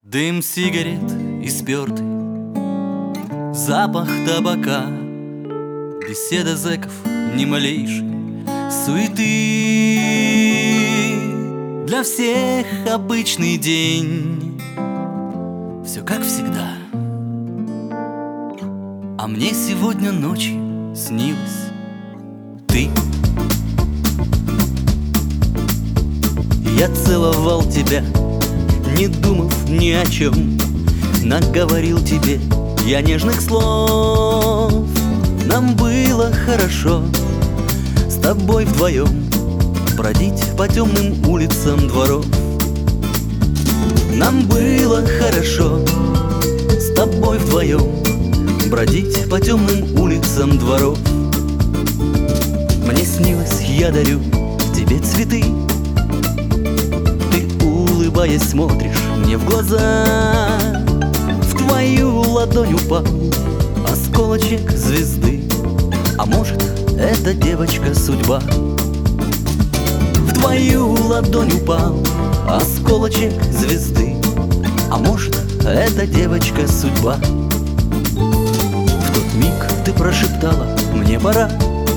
Дым сигарет и спёртый запах табака, беседа зэков ни малейшей суеты. Для всех обычный день, все как всегда. А мне сегодня ночью снилась ты. Я целовал тебя, не думав ни о чем, наговорил тебе я нежных слов. Нам было хорошо с тобой вдвоем бродить по темным улицам дворов. Нам было хорошо с тобой вдвоем бродить по темным улицам дворов. Мне снилось, я дарю тебе цветы, улыбаясь, смотришь мне в глаза. В твою ладонь упал осколочек звезды, а может, это девочка судьба. В твою ладонь упал осколочек звезды, а может, это девочка судьба. В тот миг ты прошептала: мне пора,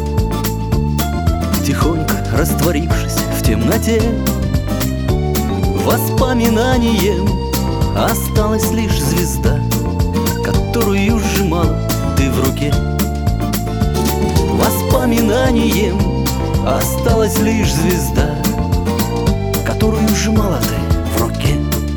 тихонько растворившись в темноте. Воспоминанием осталась лишь звезда, которую сжимала ты в руке. Воспоминанием осталась лишь звезда, которую сжимала ты в руке.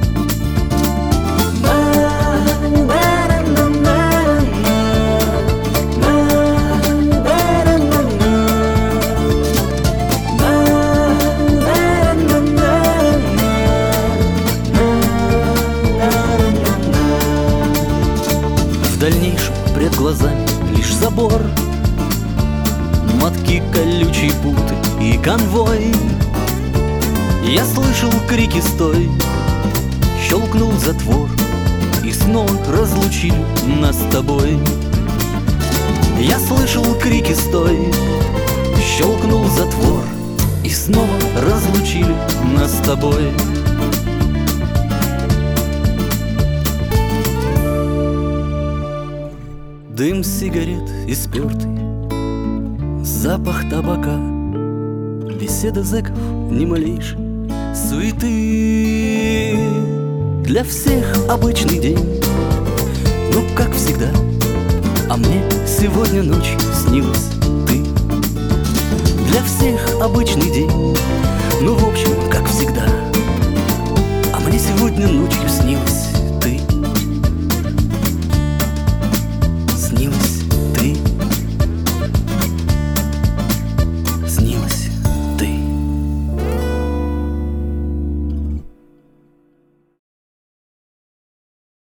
В дальнейшем пред глазами лишь забор, мотки колючей путы и конвой. Я слышал крики «стой!», щелкнул затвор, и снова разлучили нас с тобой. Я слышал крики «стой!», щелкнул затвор, и снова разлучили нас с тобой. Дым сигарет и спёртый запах табака, беседа зэков ни малейшей суеты. Для всех обычный день, ну как всегда. А мне сегодня ночью снилась ты. Для всех обычный день, ну в общем как всегда. А мне сегодня ночью снилась ты. Снилась